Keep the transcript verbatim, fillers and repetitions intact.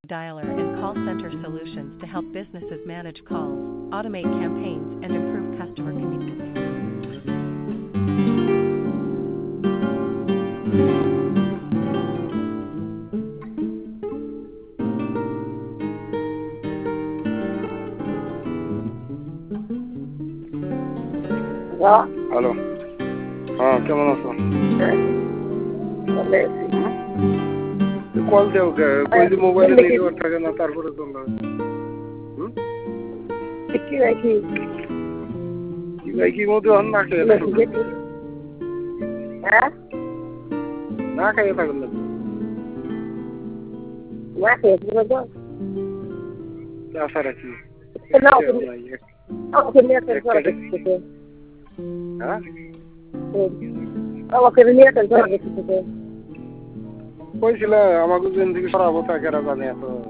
dialer and call center solutions to help businesses manage calls, automate campaigns, and improve customer communication. Hello hello, হ্যাঁ কেমন আছো? Call দেও কে? কই যে মোবাইলে নেটওয়ার্ক থাকে না, তারপরে তো না। হুম কি রাখি কি ভাই কি মতো হন না খেয়ে হ্যাঁ না খেয়ে থাকুন না না খেয়ে তো আশা রাখি। না ওকে নিয়ে তো করে দিতে হ্যাঁ ওকে নিয়ে তো করে দিতে কইছিল আমাকে জিন্দেগি সরাবো তাকে রাখা নেই এত